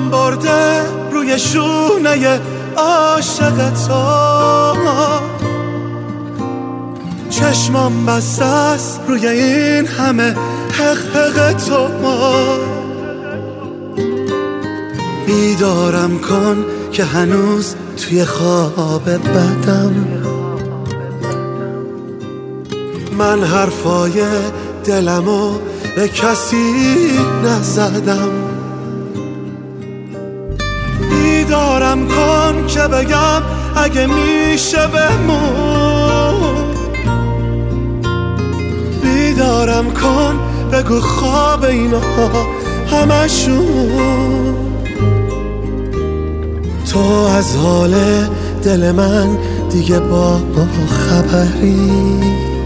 پام برده روی شونه عاشق تو، چشمام بسته است روی این همه حق تو. بیدارم کن که هنوز توی خواب بدم، من حرفای دلمو به کسی نزدم. بیدارم کن که بگم اگه میشه بمون، بیدارم کن بگو خواب اینا همشون. تو از حال دل من دیگه با خبری،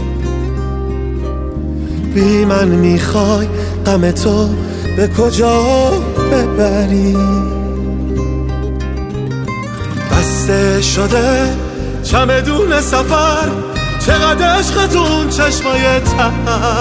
بی من میخوای غم تو به کجا ببری. بسته شده چمدون سفر، چقدر عشقتون چشمای تر،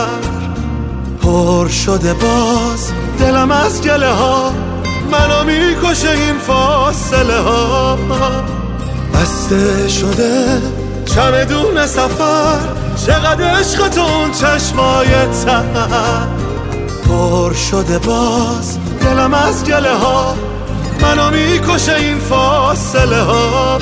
پر شده باز دلم از گله ها، منو میکشه این فاصله ها. بسته شده چمدون سفر، چقدر عشقتون چشمای تر، پر شده باز دلم از گله ها، منو میکشه این فاصله ها.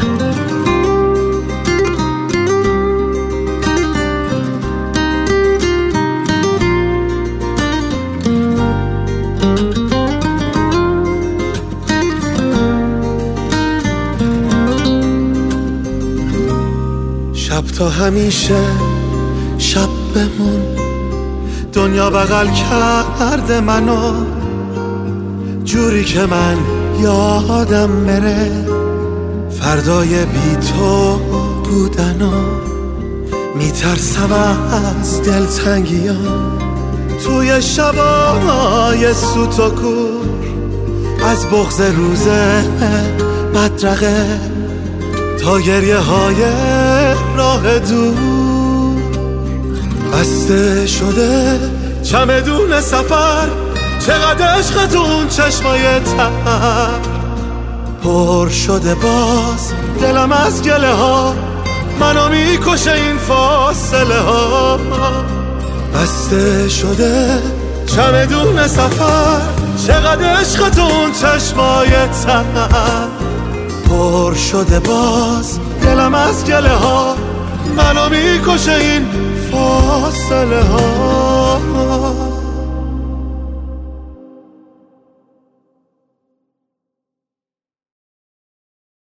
شب تا همیشه شب بمون، دنیا بغل کرده منو جوری که من یادم بره فردای بی تو بودنو. میترسم از دلتنگیام توی شبای سوت و کور، از بغض روز بدرقه تا گریه های راه دور. بسته شده چمدون سفر، چقدر عشقتون چشمای تر، پر شده باز دلم از گله ها، منو میکشه این فاصله ها. بسته شده چمدون سفر، چقدر عشقتون چشمای تر، پر شده باز دلم از گله ها، منو میکشه این فاصله ها.